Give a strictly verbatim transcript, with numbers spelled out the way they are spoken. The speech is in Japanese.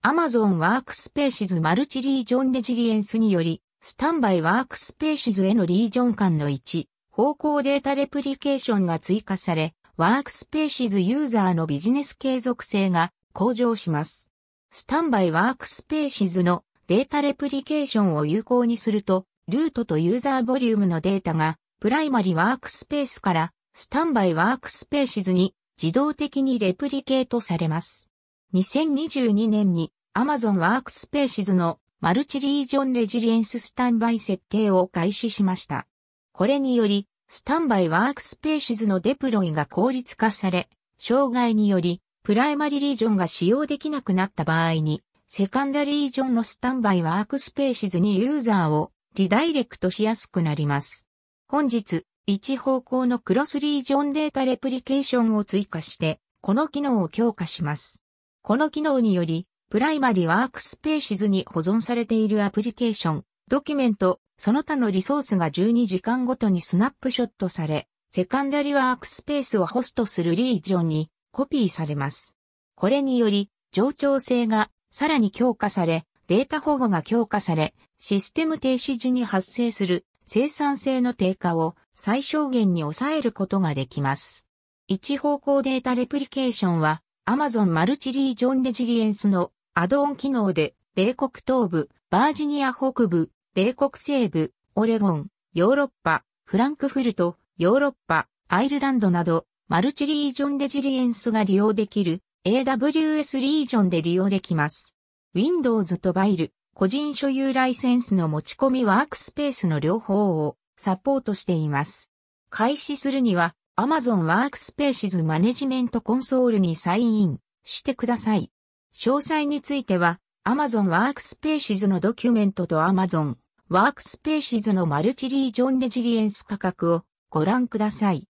Amazon Workspaces マルチリージョンレジリエンスにより、スタンバイワークスペーシズへのリージョン間の一方向データレプリケーションが追加され、ワークスペーシズユーザーのビジネス継続性が向上します。スタンバイワークスペーシズのデータレプリケーションを有効にすると、ルートとユーザーボリュームのデータが、プライマリワークスペースからスタンバイワークスペーシズに自動的にレプリケートされます。にせんにじゅうにねんに Amazon Workspaces のマルチリージョンレジリエンススタンバイ設定を開始しました。これにより、スタンバイワークスペーシズのデプロイが効率化され、障害により、プライマリリージョンが使用できなくなった場合に、セカンダリージョンのスタンバイワークスペーシズにユーザーをリダイレクトしやすくなります。本日、一方向のクロスリージョンデータレプリケーションを追加して、この機能を強化します。この機能により、プライマリワークスペーシズに保存されているアプリケーション、ドキュメント、その他のリソースがじゅうにじかんごとにスナップショットされ、セカンダリワークスペースをホストするリージョンにコピーされます。これにより、冗長性がさらに強化され、データ保護が強化され、システム停止時に発生する生産性の低下を最小限に抑えることができます。一方向データレプリケーションは、Amazon マルチリージョンレジリエンスのアドオン機能で、米国東部、バージニア北部、米国西部、オレゴン、ヨーロッパ、フランクフルト、ヨーロッパ、アイルランドなど、マルチリージョンレジリエンスが利用できる エーダブリューエス リージョンで利用できます。Windows とバイル、個人所有ライセンスの持ち込みワークスペースの両方をサポートしています。開始するには、Amazon Workspaces マネジメントコンソールにサインインしてください。詳細については、Amazon Workspaces のドキュメントと Amazon Workspaces のマルチリージョンレジリエンス価格をご覧ください。